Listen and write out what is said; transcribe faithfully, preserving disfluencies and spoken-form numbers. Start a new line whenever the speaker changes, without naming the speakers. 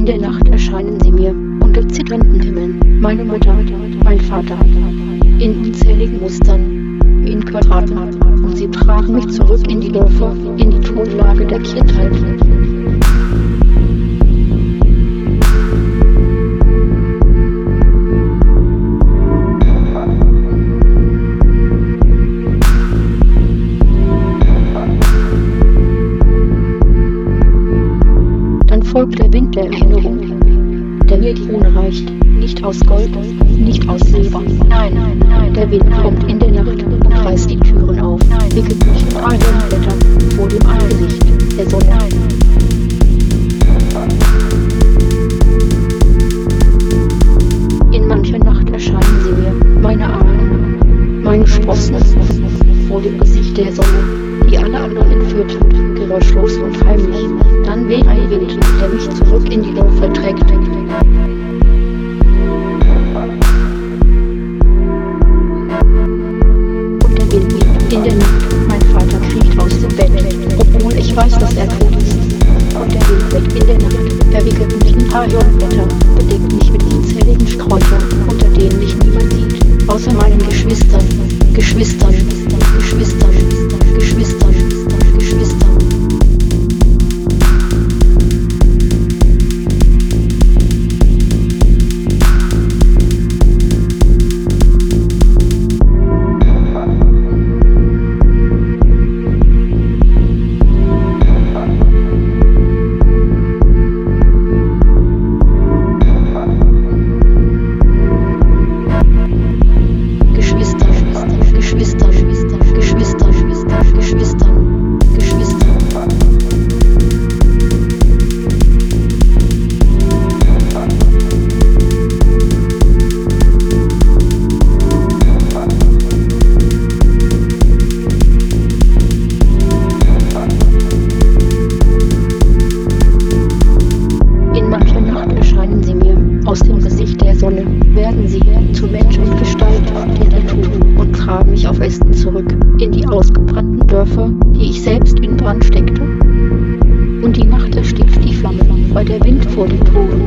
In der Nacht erscheinen sie mir unter zitternden Himmeln. Meine Mutter, mein Vater, in unzähligen Mustern, wie in Quadraten. Und sie tragen mich zurück in die Dörfer, in die Tonlage der Kindheit. Dann folgt der Wind der Erinnerung, der mir die Ruhe reicht. Nicht aus Gold, nicht aus Silber. Nein, nein, der Wind kommt in der Nacht und reißt die Türen auf. Wickelt mich in Ahornblätter vor dem Angesicht der Sonne. In mancher Nacht erscheinen sie mir, meine Ahnen, meine Sprossen, vor dem Gesicht der Sonne, die alle anderen entführt hat, geräuschlos und heimlich. Dann weht ein Wind, der mich zurück in die Dörfer trägt. Und der Wind weht in der Nacht, mein Vater kriecht aus dem Bett, obwohl ich weiß, dass er tot ist. Und der Wind weht in der Nacht, er wickelt mich in Ahornblätter, bedeckt mich mit unzähligen Sträuchern, unter denen mich niemand sieht, außer meinen Geschwistern, Geschwistern, Geschwistern, Geschwistern, Geschwistern. Aus dem Gesicht der Sonne werden sie zu Mensch und Gestalt der Natur und tragen mich auf Westen zurück, in die ausgebrannten Dörfer, die ich selbst in Brand steckte. Und die Nacht erstickt die Flamme, weil der Wind vor den Toren